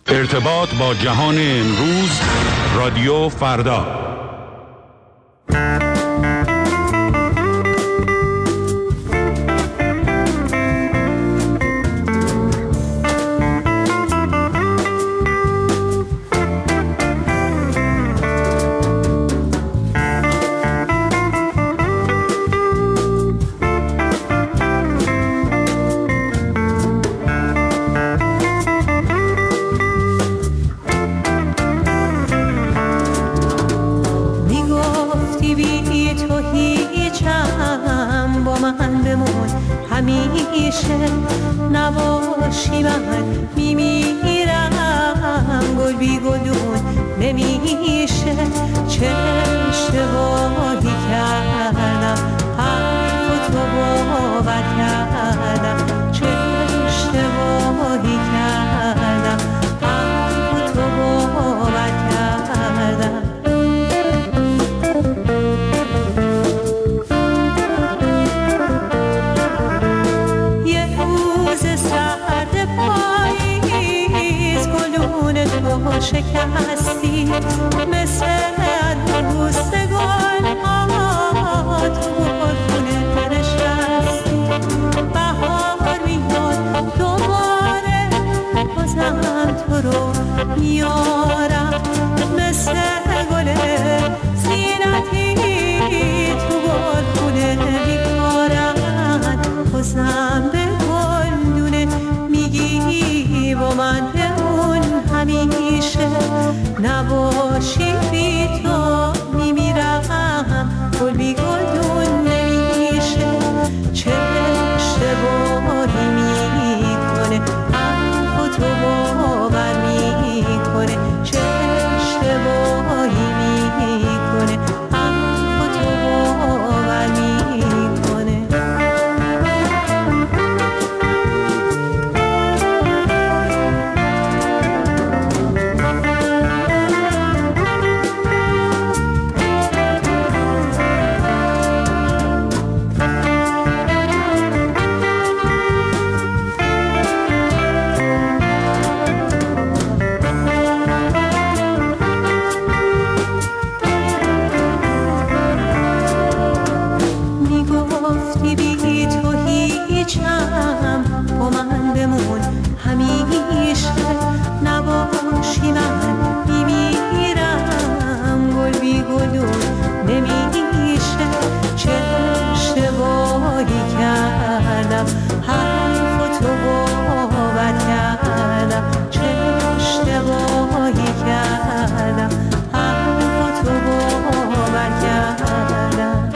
ارتباط با جهان امروز، رادیو فردا. نباشی من میمیرم، گل بی گلون نمیشه. چه اشتباهی کردم، حرف تو باور کردم. چه اشتباهی کردم، حرف تو باور کردم. شکستی مثل روزگار ها، تو خونه نشستی. بهار میاد دوباره، بازم تو رو میارم مثل گل زینتی. تو خونه میکارم، بازم به گلدونه میگی با من بمون همیشه. نباشی بی تو میمیرم، گل بی گلدون نمیشه. چه اشتباهی میکنه، حرف تو باور میکنه. چه اشتباهی میکنه، حرف تو باور میکنه. با من بمون همیشه. نباشی من میمیرم، گل بی گلون نمیشه. چه اشتباهی کردم، حرف تو باور کردم. چه اشتباهی کردم، حرف تو باور کردم.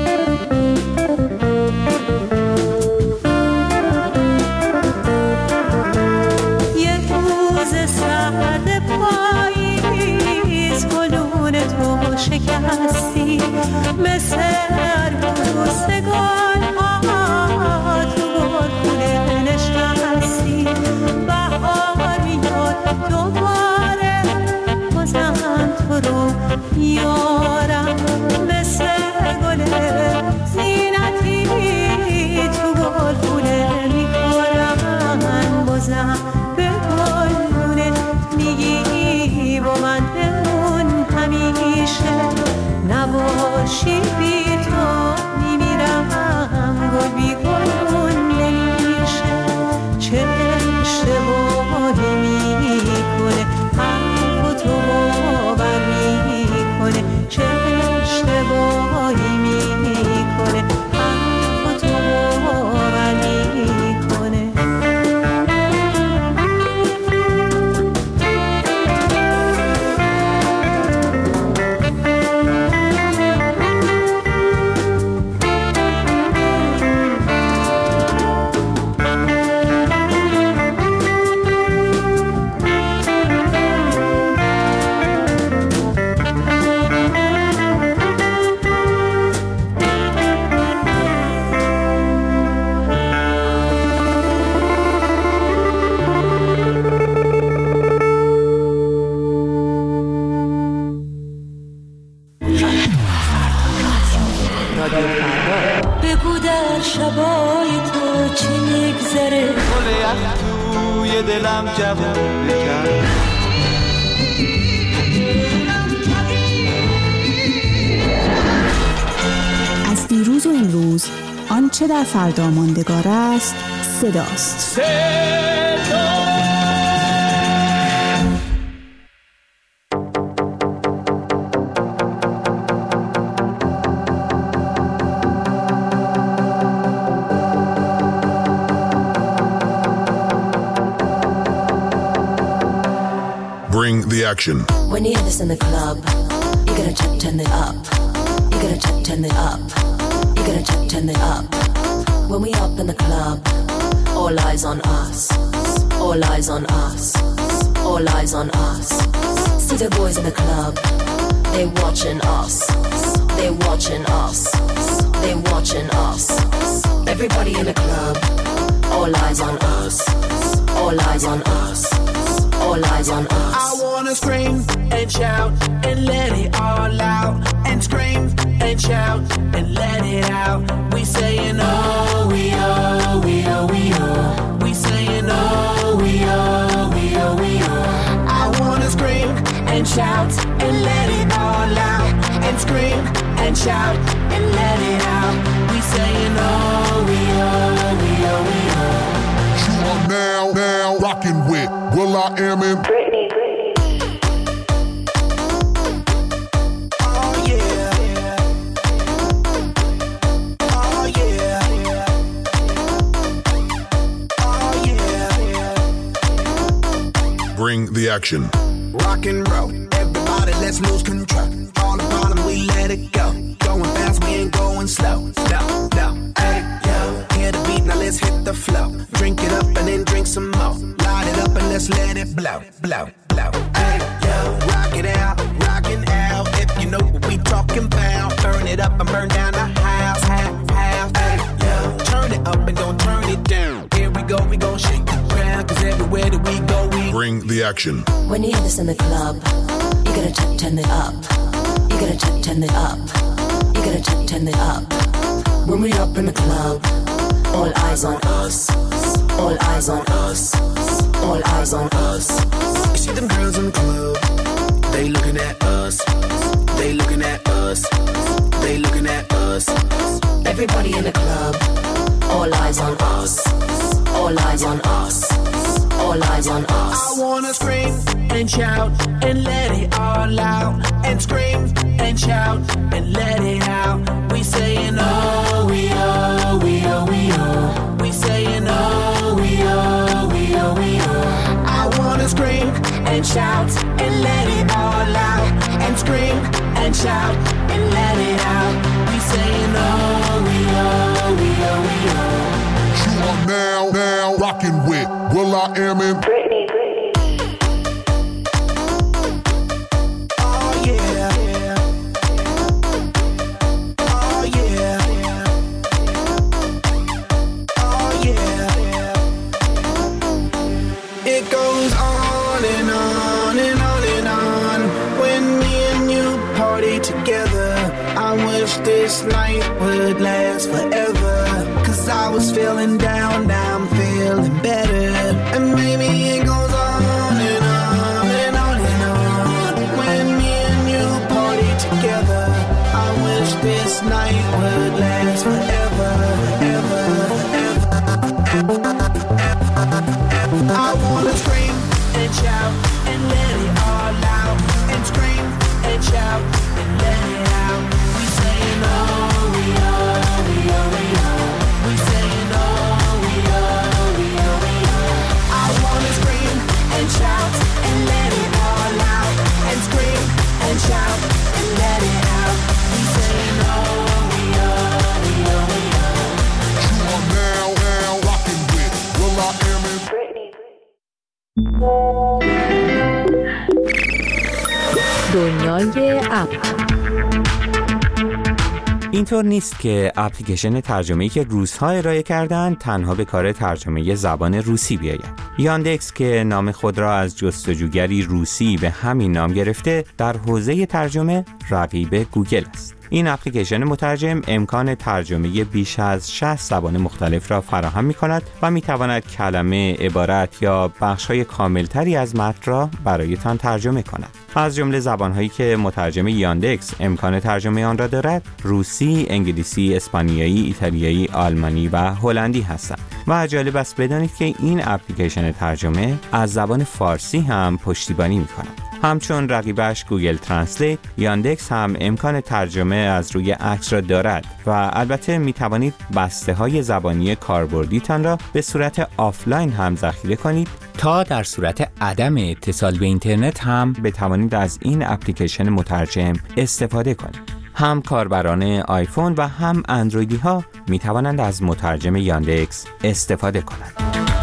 شکستی مثل روزگار ها، تو خونه نشستی. بهار میاد دوباره، بازم تو رو میارم مثل گل زینتی. تو خونه میکارم، بازم به گلدونه میگی با من بمون همیشه. نباشی بی تو میمیرم، گل بی گلون نمیشه. چه اشتباهی میکنه، حرف تو باور میکنه. چه اشتباهی میکنه، حرف تو باور میکنه. بگو در شبای تو چی میگذره، گل یخ توی دلم جوون بکن. امروز آنچه در فردا ماندگار است صداست. Bring the action. When you hear this in the club, you gotta turn it up. You gotta turn it up. You gotta turn it up. When we up in the club, all eyes on us. All eyes on us. All eyes on us. See the boys in the club, they watching us. They watching us. They watching us. Everybody in the club, all eyes on us. All eyes on us. All eyes on us. I wanna scream and shout and let it all out. And scream and shout and let it out. We saying oh, we oh, we oh, we oh. We saying oh, we oh, we oh, we oh. I wanna scream and shout and let it all out. And scream and shout and let it out. We saying oh, we oh, we oh, we oh. You are now rocking with will.i.am and Britney. Oh yeah. Oh yeah. Oh yeah. bring the action. Rock and roll, everybody let's lose control. All the bottom we let it go. Going fast, we ain't going slow. No, hey, yo. Hear the beat, now let's hit the flow. Drink it up and then drink some more. Light it up and let's let it blow. Hey, yo. Rock it out, rockin' out. If you know what we talking about. Burn it up and burn down the house. Hey, yo. Turn it up and don't turn it down. Here we go shake the ground. Cause everywhere that we go, we bring the action. When you hear this in the club, you gotta turn it up. You gotta turn it up. You gotta turn it up. When we up in the club, all eyes on us. All eyes on us. All eyes on us. You see them girls in the club, they looking at us. They looking at us. They looking at us. Everybody in the club, all eyes on us. All eyes on us. All eyes on us. I wanna scream and shout and let it all out. And scream and shout and let it out. We saying oh, we oh, we oh, we oh. We saying oh, we oh, we oh, we oh. I wanna scream and shout and let it all out. And scream and shout and let it out. We saying oh, we oh, we oh, we oh. You are now rocking with will.i.am and Britney. Oh yeah. Oh yeah. Oh yeah. It goes on and on and on and on. When me and you party together, I wish this night would last forever. Cause I was feeling down, now I'm feeling better. And maybe it goes on and on and on and on. When me and you party together, I wish this night would last forever, ever, ever, ever, ever. I wanna scream and shout and let it all out. And scream and shout and let it out. We saying oh, we oh, we oh, we oh. We saying oh, we oh, we oh, we oh. I wanna scream and shout and let it all out. And scream and shout and let it out. We saying oh, we oh, we oh, we oh. You are now rocking with will.i.am and دنیای اپ. اینطور نیست که اپلیکیشن ترجمه‌ای که روس‌ها ارائه کردن تنها به کار ترجمه زبان روسی بیاید. یاندکس که نام خود را از جستجوگری روسی به همین نام گرفته، در حوزه ترجمه رقیب گوگل است. این اپلیکیشن مترجم امکان ترجمه بیش از 60 زبان مختلف را فراهم می‌کند و می‌تواند کلمه، عبارت یا بخش‌های کاملتری از متن را برایتان ترجمه کند. از جمله زبان‌هایی که مترجم یاندکس امکان ترجمه آن را دارد، روسی، انگلیسی، اسپانیایی، ایتالیایی، آلمانی و هلندی هستند. و جالب است بدانید که این اپلیکیشن ترجمه از زبان فارسی هم پشتیبانی می‌کند. همچون رقیبش گوگل ترنسلیت، یاندکس هم امکان ترجمه از روی عکس را دارد و البته می توانید بسته های زبانی کاربردیتان را به صورت آفلاین هم ذخیره کنید تا در صورت عدم اتصال به اینترنت هم بتوانید از این اپلیکیشن مترجم استفاده کنید. هم کاربران آیفون و هم اندرویدی ها می توانند از مترجم یاندکس استفاده کنند.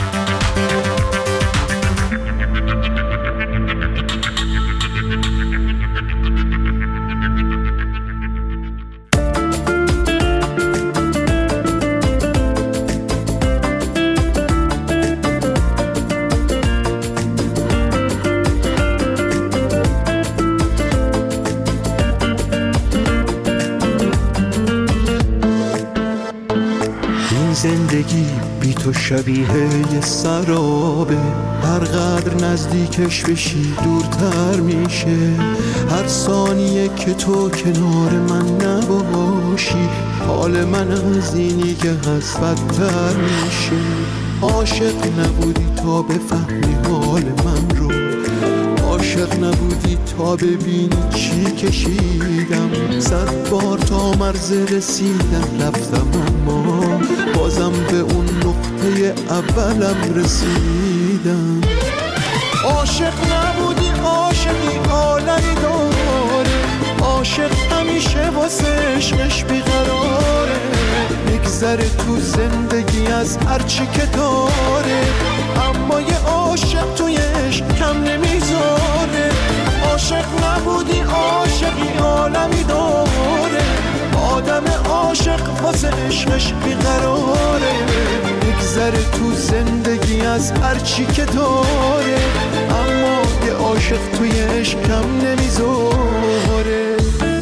زندگی بی تو شبیه یه سرابه، هر قدر نزدیکش بشی دورتر میشه. هر ثانیه که تو کنار من نباشی، حال من از اینی که هست بدتر میشه. عاشق نبودی تا بفهمی حال من رو، عاشق نبودی تا ببینی چی کشیدم. 100 بار تا مرز رسیدم رفتم، اما بازم به اون نقطه اولم رسیدم. عاشق نبودی، عاشقی عالمی داره، عاشق همیشه واسه عشقش بیقراره. میگذره تو زندگی از هرچی که داره، اما یه عاشق توی عشق کم نمیذاره. عاشق نبودی، عاشقی عالمی داره، آدم عاشق واسه عشقش بیقراره. میگذره تو زندگی از هرچی که داره، اما یه عاشق توی عشق کم نمیذاره.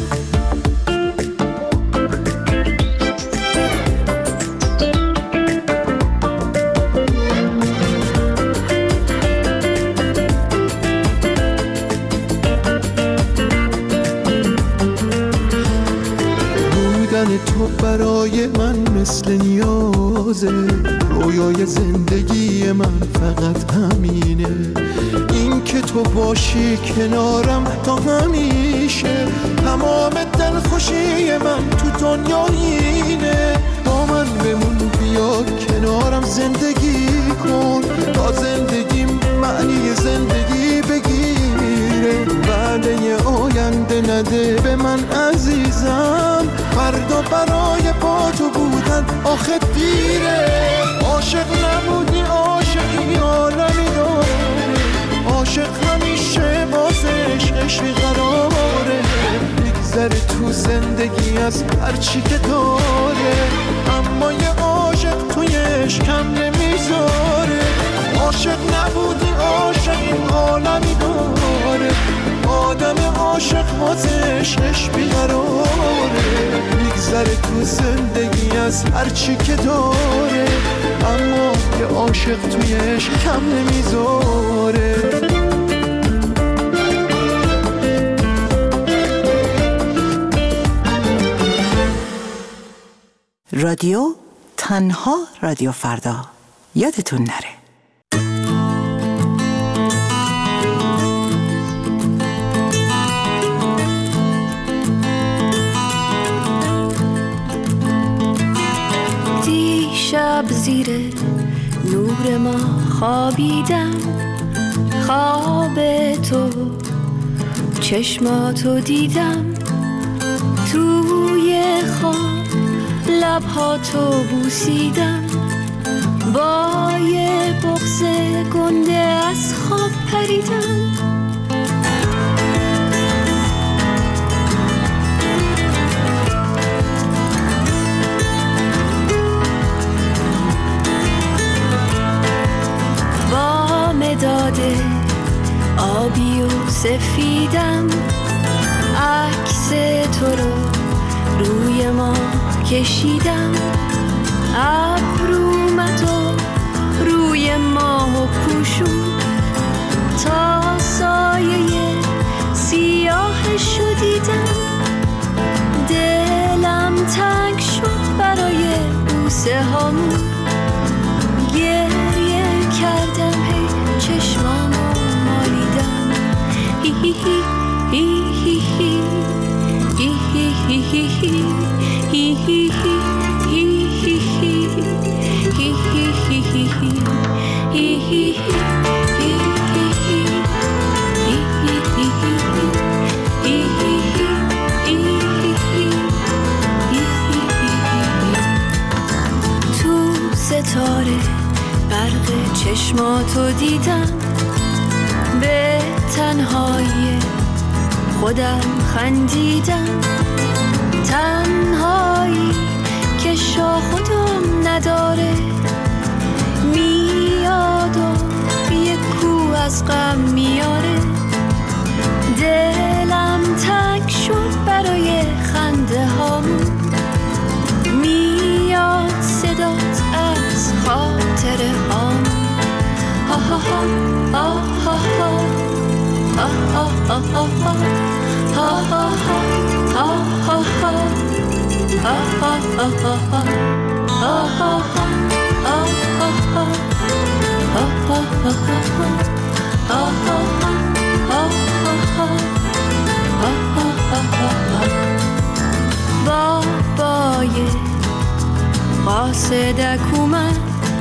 تو برای من مثل نیازه، رویای زندگی من فقط همینه. این که تو باشی کنارم تا همیشه، تمام دلخوشی من تو دنیا اینه. با من بمون، بیا کنارم زندگی کن، تا زندگیم معنی زندگی بگیره. وعده آینده نده به من عزیزم، فردا برای با تو بودن آخه دیره. عاشق نبودی، عاشقی عالمی داره، عاشق همیشه واسه عشقش بیقراره. میگذره تو زندگی از هرچی که داره، اما یه عاشق توی عشق کم نمیذاره. عاشق نبودی، عاشقی عالمی داره، آدم عاشق واسه عشقش بیقراره. میگذره تو زندگی از هرچی که داره، اما یه عاشق توی عشق کم نمیذاره. رادیو تنها رادیو فردا، یادتون نره. دیشب زیر نور ما خوابیدم، خواب تو چشماتو دیدم، توی خواب لبهاتو بوسیدم، با یه بغض گنده از خواب پریدم. با آبی و سفیدم، عکس تو رو روی ما کشیدم، ابر اومد و روی ماه پوشون، تا سایه سیاهشو دیدم، دلم تنگ شد برای بوسه هامون، گریه کردم هی چشمامو مالیدم، هی هی هی هی هی هی هی هی هی هی تو ستاره برق چشماتو دیدم، به تنهایی خودم خندیدم، تنهایی که شاخ خودم نداره، میاد و یک کو از غم میاره، دلم تنگ شد برای خنده هامون، میاد صدات از خاطره هامون، ها ها ها ها ها ها ها ها ها ها بابای قاصدک اومد،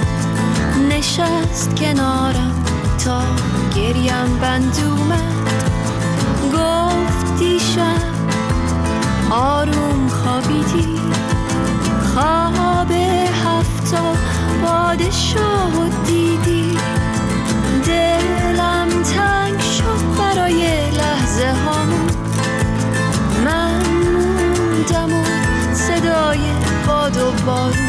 نشست کنارم تا گریم بند اومد، گفت دیشب آروم خوابیدی، خواب هفتا پادشاه دیدی، دلم تنگ شد برای لحظه هامون، من موندم و صدای باد و بارون،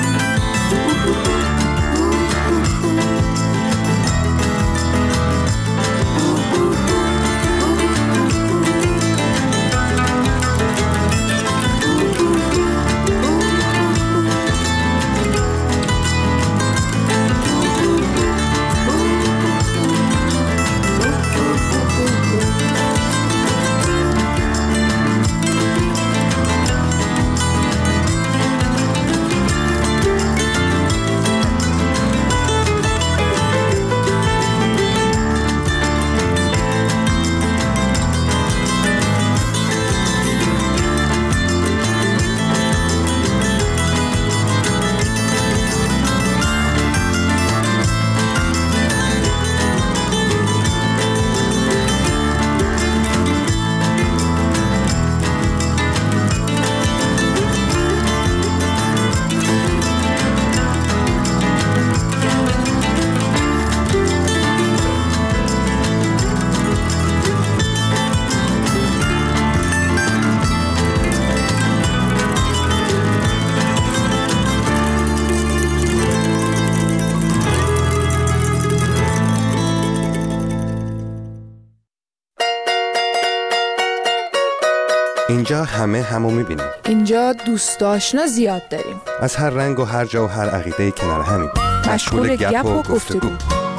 اینجا همه همو میبینیم. اینجا دوست آشنا زیاد داریم. از هر رنگ و هر جا و هر عقیده کنار همیم. مشغول گپ و گفتگو.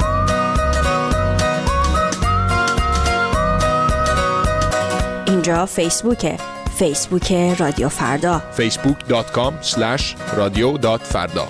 اینجا فیسبوکه. فیسبوک رادیو فردا. facebook.com/radio.farda.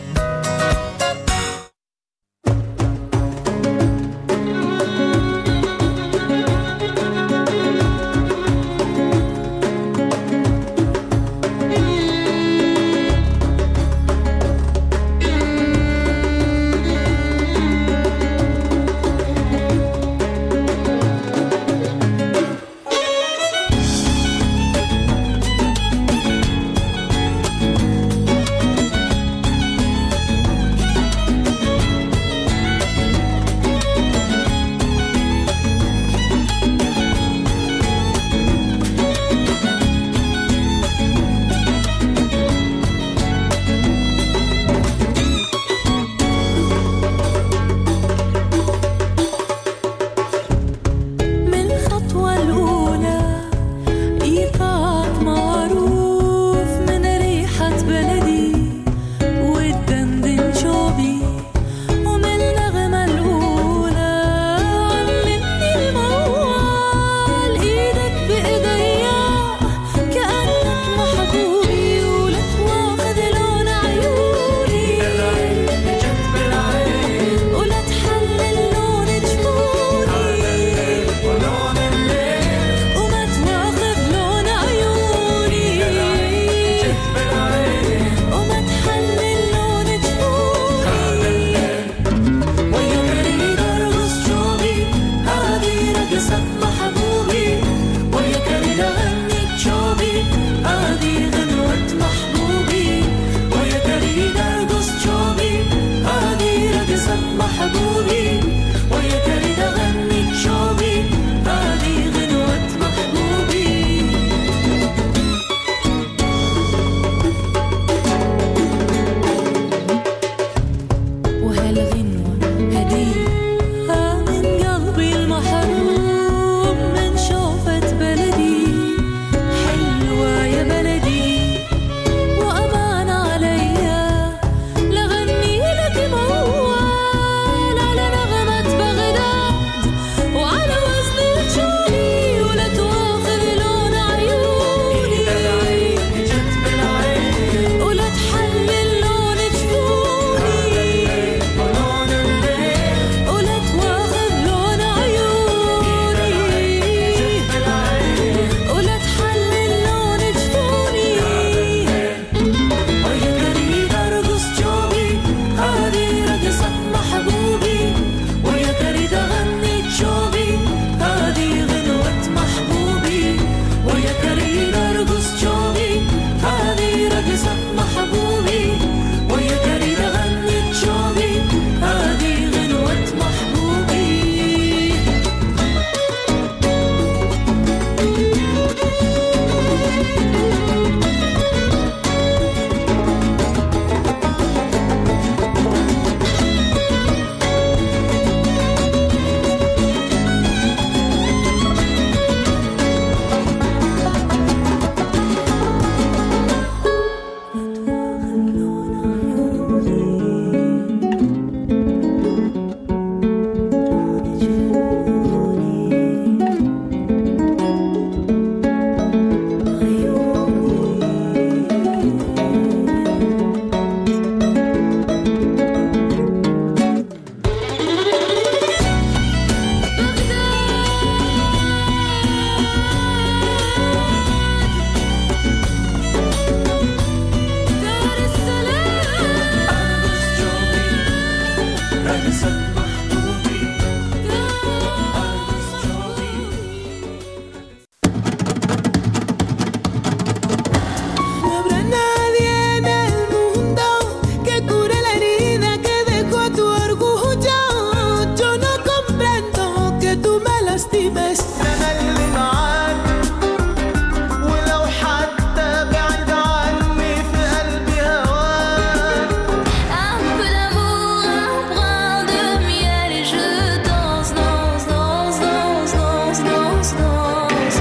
هستی بس اللي معاك ولو حتى بعيد عني في قلبي هواك Un peu d'amour, un brin de miel et je danse, danse, danse, danse, danse, danse, danse.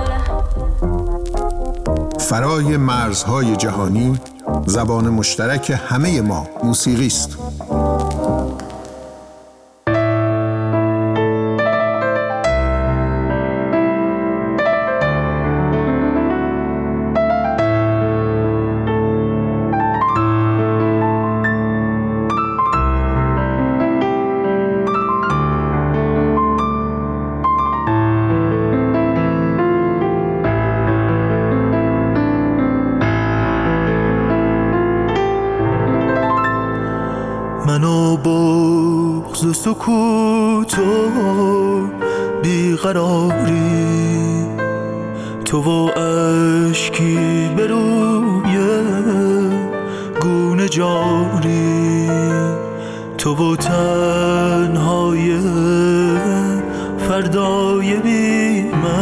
فرای مرزهای جهانی زبان مشترک همه ما موسیقی است. منو بغض و سکوت و بیقراری تو و اشکی به روی گونه جاری تو و تنهای فردای بی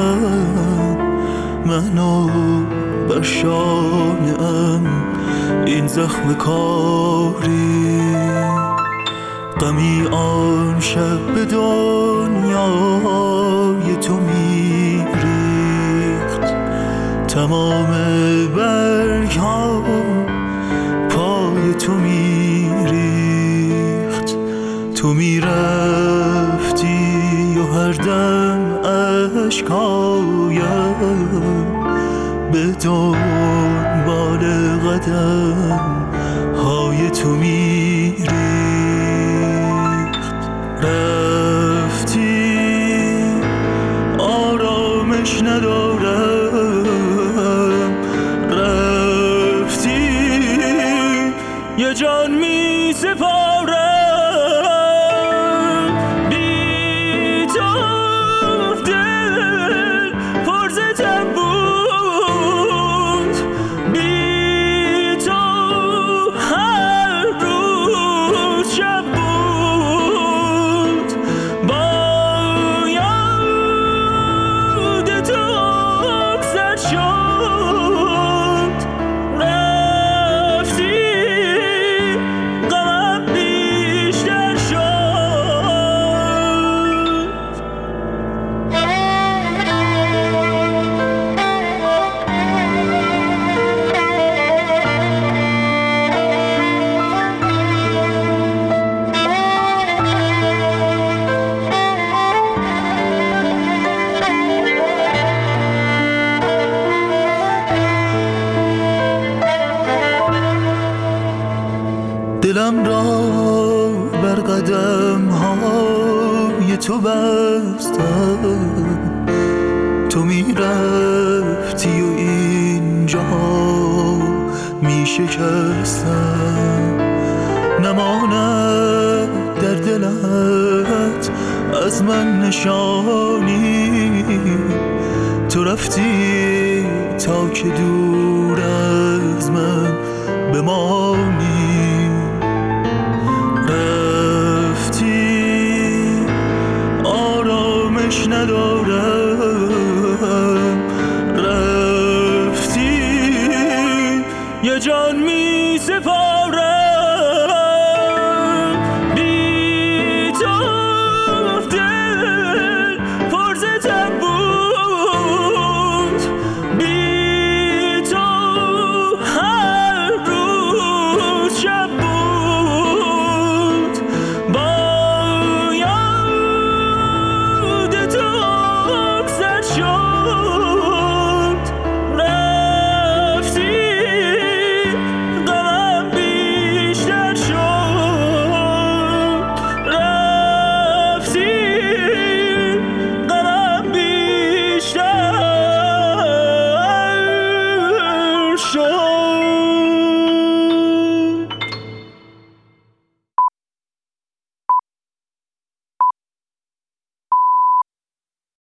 منو بر شانه‌ام این زخم کاری غمی آن شب به دنیای تو میریخت تمام برگ ها پای تو میریخت تو میرفتی و هر دم اشکایم به دنبال قدم های تو میریخت رفتی آرامش ندارم رفتی یه جان می سپارم بی تو دل پرزتم بود بی تو هر روز شب بود باید تو بسر شد رفتی غمم بیشتر شد دلم را بر قدم های تو بستم تو می رفتی و اینجا می شکستم نماند در دلت از من نشانی تو رفتی تا که دور از من بمانی رفتی آرامش ندارم رفتی یه جان می سپارم